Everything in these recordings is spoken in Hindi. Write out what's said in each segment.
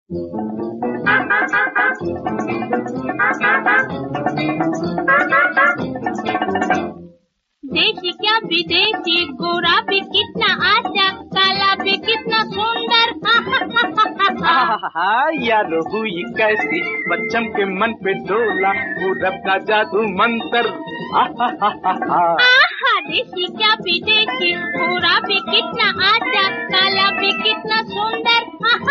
देशी क्या विदेशी, गोरा भी कितना आशा, काला भी कितना सुंदर। यार हुई कैसी बच्चम के मन पे डोला, पूरब का जादू मंत्र। देशी क्या विदेशी, गोरा भी कितना आशा, काला भी कितना सुंदर।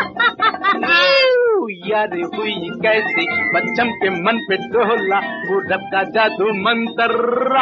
यार हुई कैसी बच्चम के मन पे डोला, पूरब का जादू मंत्र।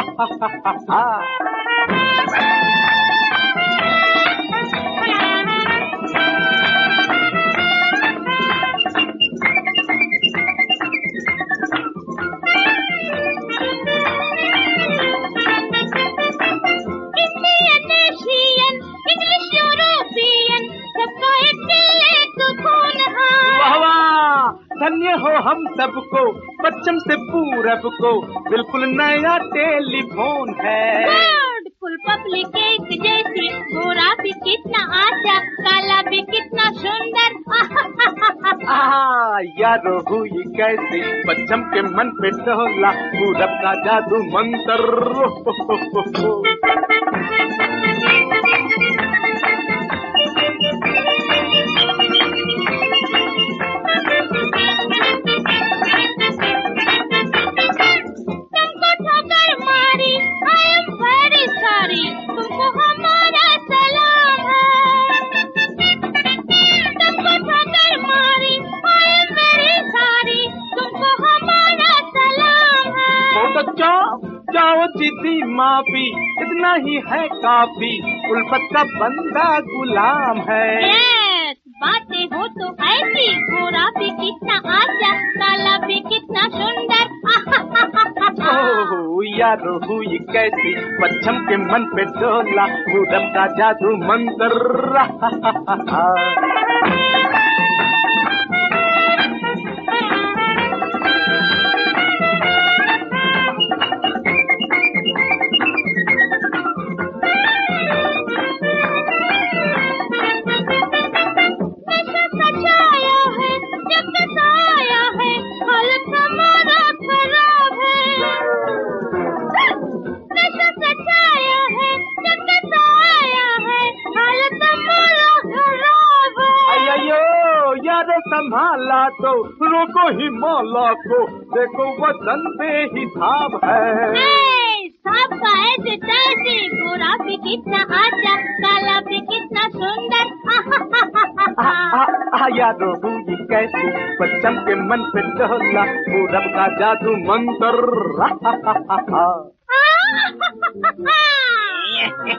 धन्य हो हम सबको, पश्चिम से पूरब को बिल्कुल नया टेलीफोन है। फुल पब्लिक एक जैसी, गोरा भी कितना आशा, काला भी कितना सुंदर। यार हुई कैसी पश्चिम के मन पे डोला, पूरब का जादू मंत्र। जाओ जिद्दी माफी, इतना ही है काफी, उल्फत का बंदा गुलाम है। बातें हो तो ऐसी, गोरा भी कितना आशा, काला भी कितना सुंदर। यार हुई कैसी पश्चिम के मन पे डोला, पूरब का जादू मंत्र। संभाला तो रोको ही मौला को, देखो वतन बेहिसाब है। साहब का ऐसे तैसे, गोरा भी कितना आशा, काला भी कितना सुंदर। याद हुई कैसी पश्चिम के मन पे डोला, पूरब का जादू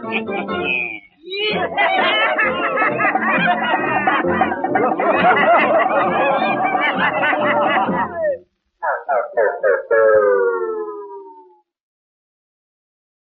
मंत्र।